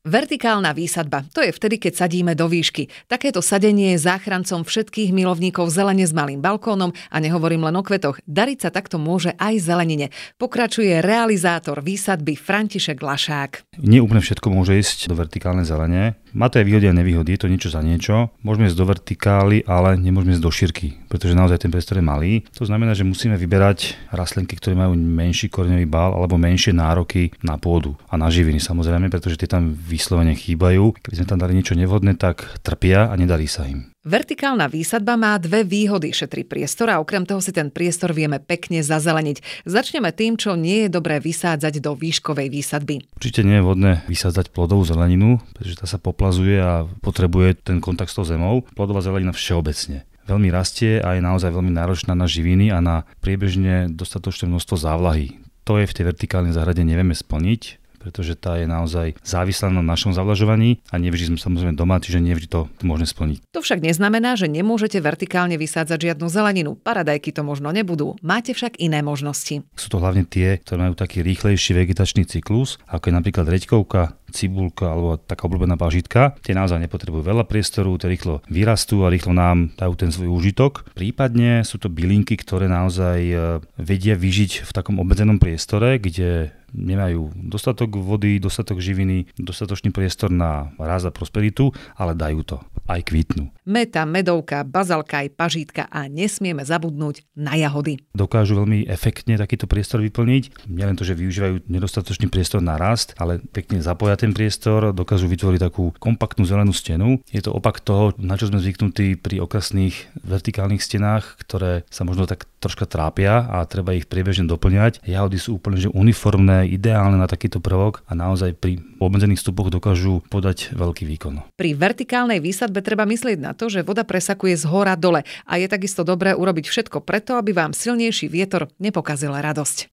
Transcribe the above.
Vertikálna výsadba, to je vtedy, keď sadíme do výšky. Takéto sadenie je záchrancom všetkých milovníkov zelene s malým balkónom a nehovorím len o kvetoch. Dariť sa takto môže aj zelenine. Pokračuje realizátor výsadby František Lašák. Nie úplne všetko môže ísť do vertikálnej zelene. Má to aj výhody a nevýhody, je to niečo za niečo. Môžeme ísť do vertikály, ale nemôžeme ísť do šírky, pretože naozaj ten priestor je malý. To znamená, že musíme vyberať rastlinky, ktoré majú menší koreňový bál alebo menšie nároky na pôdu a na živiny samozrejme, pretože tie tam vyslovene chýbajú. Keby sme tam dali niečo nevhodné, tak trpia a nedarí sa im. Vertikálna výsadba má dve výhody, šetrí priestor a okrem toho si ten priestor vieme pekne zazeleniť. Začneme tým, čo nie je dobré vysádzať do výškovej výsadby. Určite nie je vhodné vysádzať plodovú zeleninu, pretože tá sa poplazuje a potrebuje ten kontakt s tou zemou. Plodová zelenina všeobecne veľmi rastie a je naozaj veľmi náročná na živiny a na priebežne dostatočné množstvo závlahy. To je v tej vertikálnej záhrade nevieme splniť, pretože tá je naozaj závislá na našom zavlažovaní a nevždy sme samozrejme doma, čiže nevždy to môžeme splniť. To však neznamená, že nemôžete vertikálne vysádzať žiadnu zeleninu. Paradajky to možno nebudú, máte však iné možnosti. Sú to hlavne tie, ktoré majú taký rýchlejší vegetačný cyklus, ako je napríklad reďkovka, cibulka alebo taká obľúbená pažitka. Tie naozaj nepotrebujú veľa priestoru, tie rýchlo vyrastú a rýchlo nám dajú ten svoj úžitok. Prípadne sú to bylinky, ktoré naozaj vedia vyžiť v takom obmedzenom priestore, kde nemajú dostatok vody, dostatok živiny, dostatočný priestor na rast a prosperitu, ale dajú to. Aj kvitnú. Meta, medovka, bazalka aj pažítka a nesmieme zabudnúť na jahody. Dokážu veľmi efektne takýto priestor vyplniť. Nielen to, že využívajú nedostatočný priestor na rast, ale pekne zapoja ten priestor, dokážu vytvoriť takú kompaktnú zelenú stenu. Je to opak toho, na čo sme zvyknutí pri okrasných vertikálnych stenách, ktoré sa možno tak troška trápia a treba ich priebežne doplňať. Jahody sú úplne že uniformné, ideálne na takýto prvok a naozaj pri obmedzených vstupoch dokážu podať veľký výkon. Pri vertikálnej výsadbe treba myslieť na to, že voda presakuje z hora dole a je takisto dobré urobiť všetko preto, aby vám silnejší vietor nepokazil radosť.